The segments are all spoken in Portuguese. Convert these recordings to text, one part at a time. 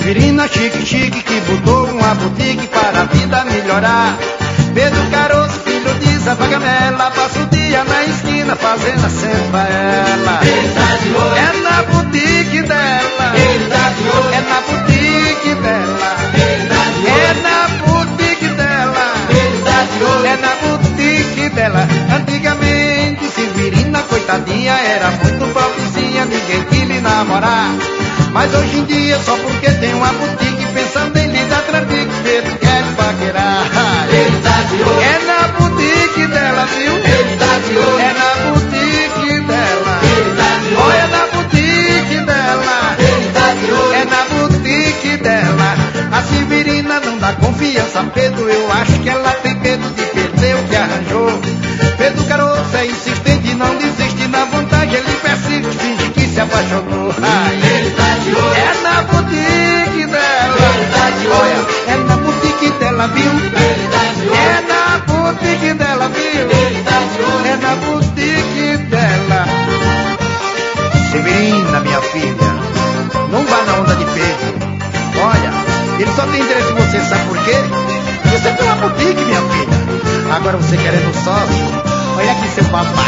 Severina chique chique que botou uma boutique para a vida melhorar. Pedro Caroço, filho de Zé Pagamela, passa o dia na esquina fazendo aceno pra ela. É na boutique dela, é na boutique dela, é na boutique dela, é na boutique dela. Antigamente Severina, coitadinha, era muito pobrezinha, ninguém quis lhe namorar. Mas hoje em dia, só porque tem uma boutique, pensando em lhe dar trambique, Pedro quer lhe paquerar. É na boutique dela, viu? É na boutique dela. Olha na boutique dela. É na boutique dela. A Severina não dá confiança a Pedro, eu acho que ela tem medo de perder o que arranjou. Pedro Caroço é insistente, não desiste, na vontade ele persiste, finge que se apaixonou. É na boutique dela. Olha, é na boutique dela, viu? É na boutique dela, viu? É na boutique dela. Severina, minha filha, não vá na onda de Pedro. Olha, ele só tem interesse em você, sabe por quê? Você tem uma boutique, minha filha. Agora você querendo um sócio, olha aqui seu papá.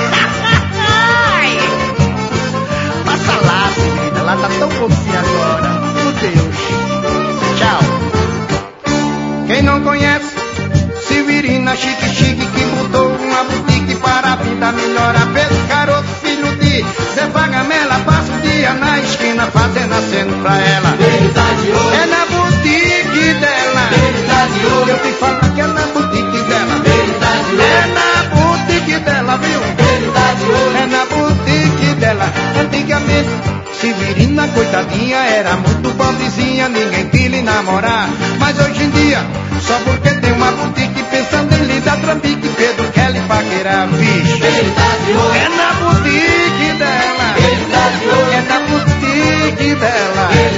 Passa lá, Severina, lá tá tão pouquinho agora. Meu Deus. Tchau. Quem não conhece Severina chique chique que botou uma boutique para a vida melhorar. Pedro Caroço, filho de Zé Pagamela, passa o dia na esquina fazendo aceno pra ela. É na boutique dela. Eu te falo que é na boutique dela. É na boutique dela, viu? É na boutique dela. Antigamente Severina, coitadinha, era muito pobrezinha, ninguém quis lhe namorar. Mas hoje em dia, só porque tem uma boutique, pensando em lhe dar trambique, Pedro quer lhe paquerar, bicho. É na boutique dela. É na boutique dela.